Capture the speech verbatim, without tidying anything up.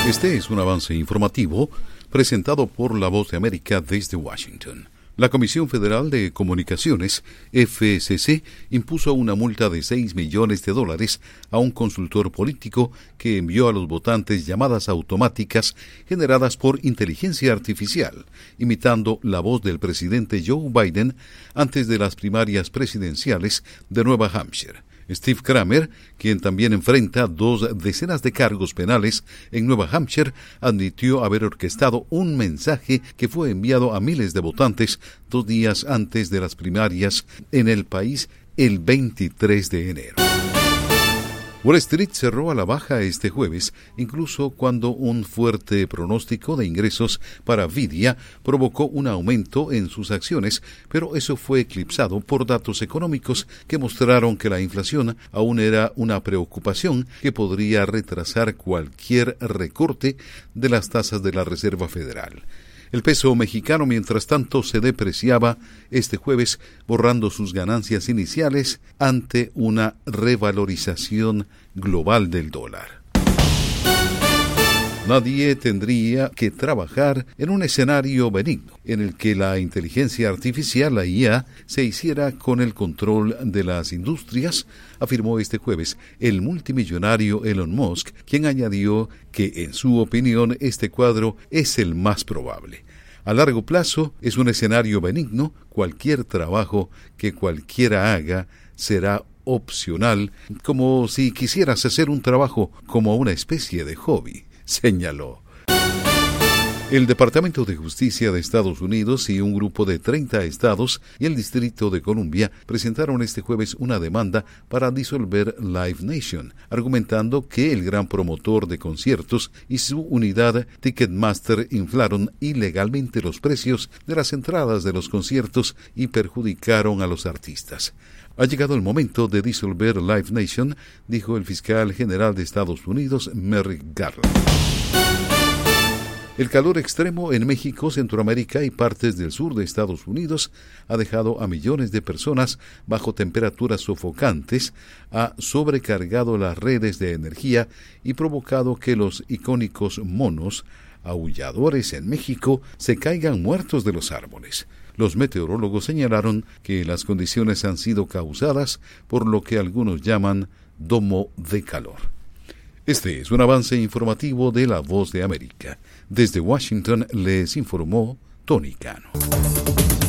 Este es un avance informativo presentado por La Voz de América desde Washington. La Comisión Federal de Comunicaciones, F C C, impuso una multa de seis millones de dólares a un consultor político que envió a los votantes llamadas automáticas generadas por inteligencia artificial, imitando la voz del presidente Joe Biden antes de las primarias presidenciales de Nueva Hampshire. Steve Kramer, quien también enfrenta dos decenas de cargos penales en Nueva Hampshire, admitió haber orquestado un mensaje que fue enviado a miles de votantes dos días antes de las primarias en el país el veintitrés de enero. Wall Street cerró a la baja este jueves, incluso cuando un fuerte pronóstico de ingresos para Nvidia provocó un aumento en sus acciones, pero eso fue eclipsado por datos económicos que mostraron que la inflación aún era una preocupación que podría retrasar cualquier recorte de las tasas de la Reserva Federal. El peso mexicano, mientras tanto, se depreciaba este jueves, borrando sus ganancias iniciales ante una revalorización global del dólar. Nadie tendría que trabajar en un escenario benigno, en el que la inteligencia artificial, la I A, se hiciera con el control de las industrias, afirmó este jueves el multimillonario Elon Musk, quien añadió que, en su opinión, este cuadro es el más probable. A largo plazo, es un escenario benigno. Cualquier trabajo que cualquiera haga será opcional, como si quisieras hacer un trabajo como una especie de hobby, señaló. El Departamento de Justicia de Estados Unidos y un grupo de treinta estados y el Distrito de Columbia presentaron este jueves una demanda para disolver Live Nation, argumentando que el gran promotor de conciertos y su unidad Ticketmaster inflaron ilegalmente los precios de las entradas de los conciertos y perjudicaron a los artistas. Ha llegado el momento de disolver Live Nation, dijo el fiscal general de Estados Unidos, Merrick Garland. El calor extremo en México, Centroamérica y partes del sur de Estados Unidos ha dejado a millones de personas bajo temperaturas sofocantes, ha sobrecargado las redes de energía y provocado que los icónicos monos aulladores en México se caigan muertos de los árboles. Los meteorólogos señalaron que las condiciones han sido causadas por lo que algunos llaman domo de calor. Este es un avance informativo de La Voz de América. Desde Washington les informó Tony Cano.